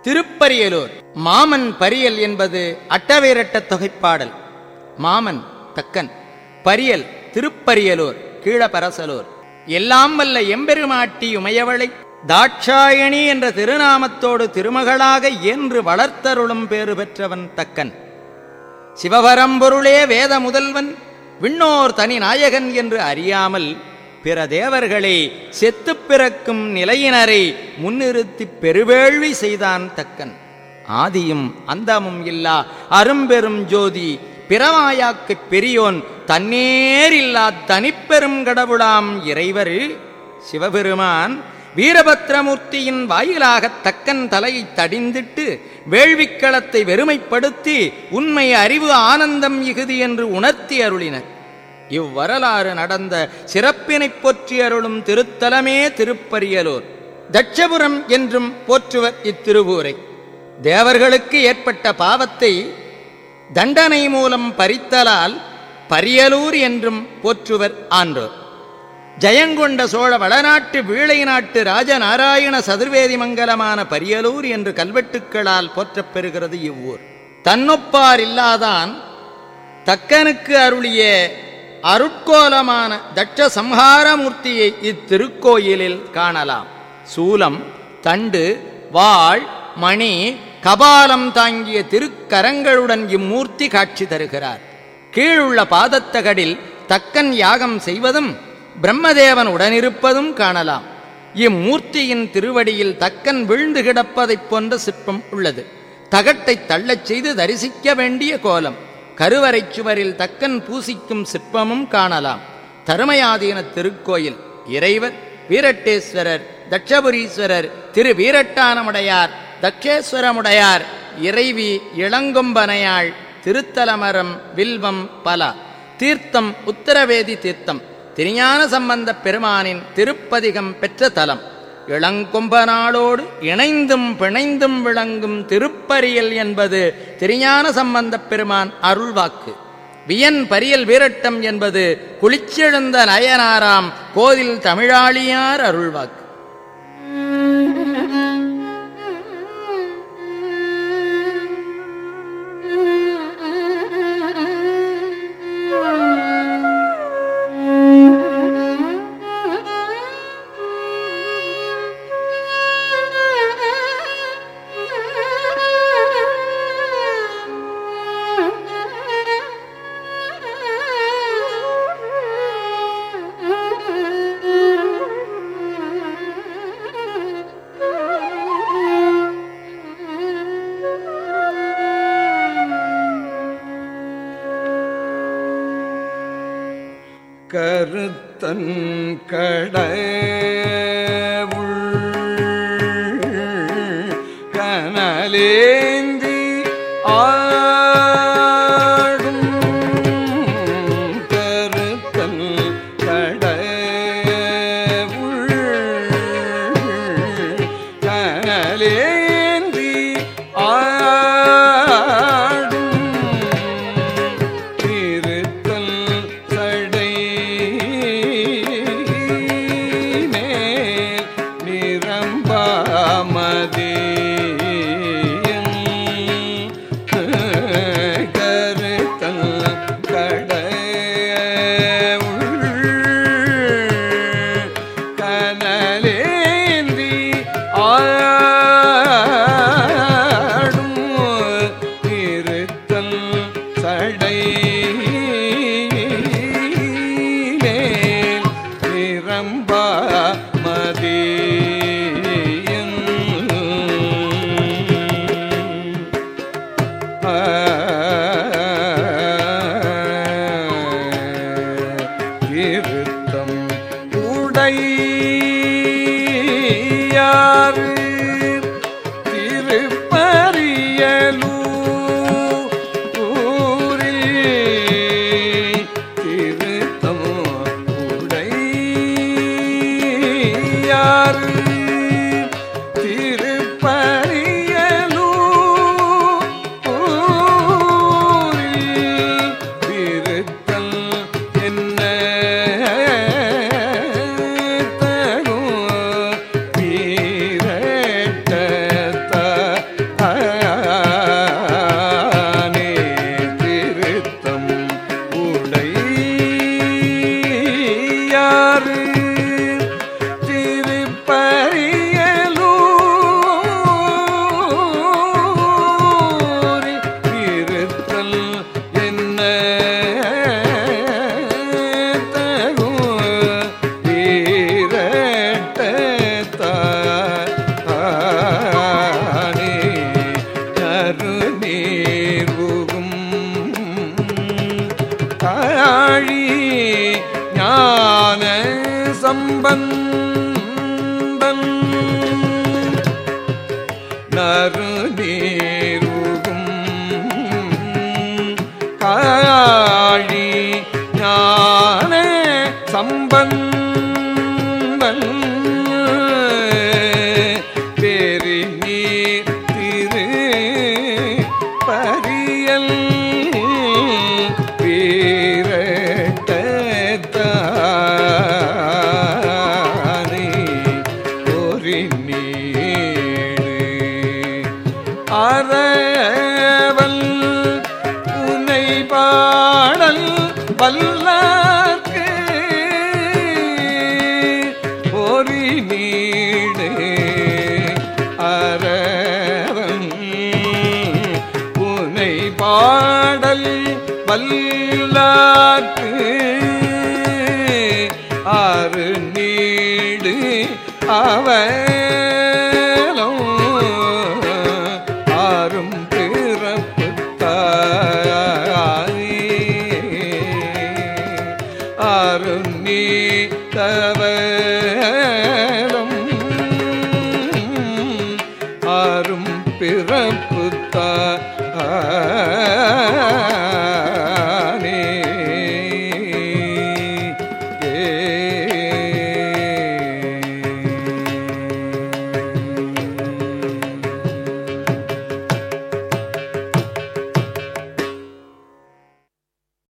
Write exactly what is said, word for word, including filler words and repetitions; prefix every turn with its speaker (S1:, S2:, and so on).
S1: திருப்பரியலூர். மாமன் பரியல் என்பது அட்டவேரட்ட தொகைப்பாடல். மாமன் தக்கன், பரியல் திருப்பரியலூர் கீழபரசலூர். எல்லாம் வல்ல எம்பெருமாட்டி உமையவளை தாட்சாயணி என்ற திருநாமத்தோடு திருமகளாக என்று வளர்த்தருளும் பேறு பெற்றவன் தக்கன். சிவபரம்பொருளே வேத முதல்வன், விண்ணோர் தனி நாயகன் என்று அறியாமல் பிற தேவர்களை செத்துப் பிறக்கும் நிலையினரை முன்னிறுத்தி பெருவேள்வி செய்தான் தக்கன். ஆதியும் அந்தமும் இல்லா அரும்பெரும் ஜோதி பிறவாயாக்குப் பெரியோன் தன்னேரில்லா தனிப்பெரும் கடவுளாம் இறைவர் சிவபெருமான் வீரபத்ரமூர்த்தியின் வாயிலாகத் தக்கன் தலையை தடிந்திட்டு வேள்விக்களத்தை வெறுமைப்படுத்தி உண்மை அறிவு ஆனந்தம் இகுதி என்று உணர்த்தி அருளினர். இவ்வரலாறு நடந்த சிறப்பினைப் போற்றி அருளும் திருத்தலமே திருப்பரியலூர். தட்சபுரம் என்றும் போற்றுவர் இத்திருவூரை. தேவர்களுக்கு ஏற்பட்ட பாவத்தை தண்டனை மூலம் பறித்தலால் பரியலூர் என்றும் போற்றுவர் ஆன்றோர். ஜயங்கொண்ட சோழ வடநாட்டு வீழை நாட்டு ராஜநாராயண சதுர்வேதி மங்கலமான பரியலூர் என்று கல்வெட்டுக்களால் போற்றப் பெறுகிறது இவ்வூர். தன்னொப்பார் இல்லாதான் தக்கனுக்கு அருளிய அருட்கோலமான தட்ச சம்ஹாரமூர்த்தியை இத்திருக்கோயிலில் காணலாம். சூலம், தண்டு, வாள், மணி, கபாலம் தாங்கிய திருக்கரங்களுடன் இம்மூர்த்தி காட்சி தருகிறார். கீழுள்ள பாதத்தகடில் தக்கன் யாகம் செய்வதும் பிரம்மதேவன் உடனிருப்பதும் காணலாம். இம்மூர்த்தியின் திருவடியில் தக்கன் வீழ்ந்து கிடப்பதைப் போன்ற சிற்பம் உள்ளது. தகட்டை தள்ளச் செய்து தரிசிக்க வேண்டிய கோலம். கருவறை சுவரில் தக்கன் பூசிக்கும் சிற்பமும் காணலாம். தருமயாதீன திருக்கோயில். இறைவர் வீரட்டேஸ்வரர், தட்சபுரீஸ்வரர், திரு வீரட்டானமுடையார், தட்சேஸ்வரமுடையார், இறைவி இளங்கொம்பனையாள், திருத்தலமரம், வில்வம் பல. தீர்த்தம் உத்தரவேதி தீர்த்தம். திருஞான சம்பந்தப் பெருமானின் திருப்பதிகம் பெற்ற தலம். இளங்கொம்பனாளோடு இணைந்தும் பிணைந்தும் விளங்கும் திருப்பரியல் என்பது திருஞான சம்பந்தப் பெருமான் அருள்வாக்கு. வியன் பரியல் வீரட்டம் என்பது குளிச்செழுந்த நயனாராம் கோதில் தமிழாளியார் அருள்வாக்கு.
S2: கருத்தன் கடவுள் கனலேந்தி ஆடும் கருத்தன் கடவுள் கனலேந்தி ஆடும் திருத்தல் சடை திருத்தம் உடையார் திருப்பரியலூரில் திருத்தம் உடையார் கருநீருகும் காழி ஞான சம்பந்தன் பேரி நீர் திரு பரியல் வீரட்டானே ஒரு நீடு அரவல் உனை பாடல் வல்லார்க்கு ஒரு நீடு அரவன் உனை பாடல் வல்லார்க்கு ஆறு நீடு அவலம் ஆறும் பிறப்பு ஆறு நீ தவலம் ஆறும் பிறப்பு